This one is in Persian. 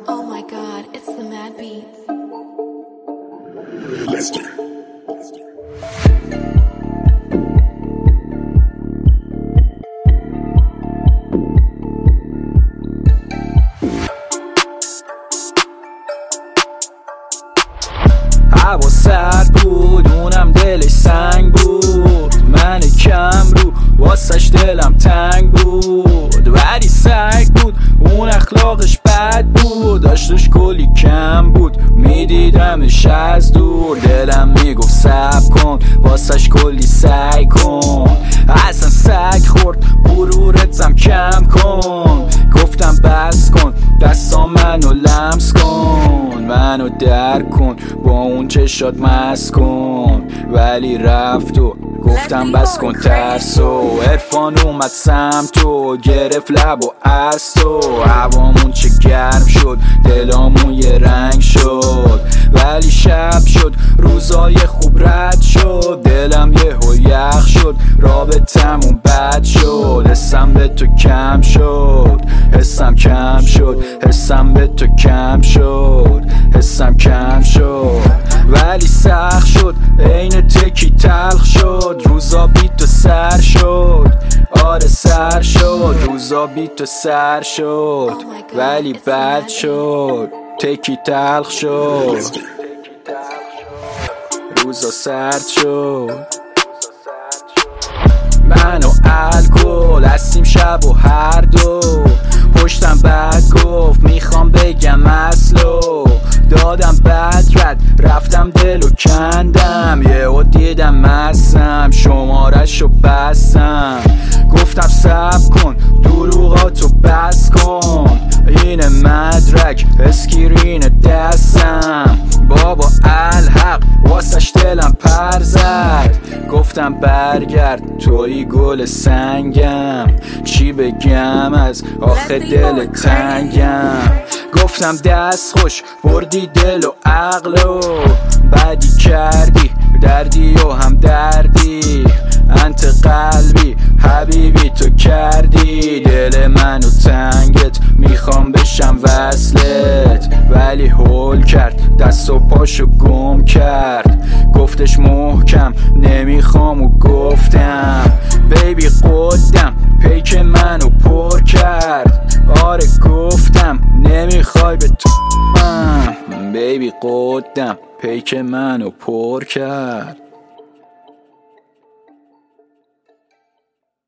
Oh my god, it's the Mad Beats. Lester. هوا سرد بود اونم دلش سنگ بود، من کم رو واسش دلم تنگ بود، ولی سگ بود اون اخلاقش بد بود، داشتش کلی کم بود میدیدمش از دور، دلم میگفت صبر کن واسش کلی سعی کن، اصلا سگ خورد غرورتم کم کن، گفتم بس کن دستا منو لمس کن، منو درک کن با اون چشات مست کن، ولی رفت و گفتم بس کن ترسو، عرفان اومد سمتو گرفت لب و عرصو، هوامون چه گرم شد دلامون یه رنگ شد، ولی شب شد روزای خوب رد شد، دلم یهو یخ شد رابطمون بد شد، حسم به تو کم شد، حسم کم شد، حسم به تو کم شد، حسم کم شد، ولی سخت شد عین تکی تلخ شد، روزا بی تو سر شد، آره سر شد، روزا بی تو سر شد، ولی بد شد تکی تلخ شد، روزا سرد شد، من و الکل هستیم شب و هر دو، پشتم بد گفت میخوام بگم اصلو، دادم بد رد رفتم دلو کندم، یهو دیدم مستم شمارشو بستم، گفتم صبر کن دروغاتو بس کن، این مدرک اسکرین دستم، بابا الحق واسش دلم پر زد، گفتم برگرد توی گل سنگم، چی بگم از آخه دل تنگم، گفتم دست خوش بردی دل و عقلو، بدی کردی دردی و هم دردی، انت قلبی حبیبی تو کردی، دل منو تنگت میخوام بشم وصلت، ولی هول کرد دست و پاشو گم کرد، گفتش محکم نمیخوام و گفتم بیبی قدم پیک منو پر کرد، آره گفتم نمیخوای به تو بیبی قدم پیک منو پر کرد.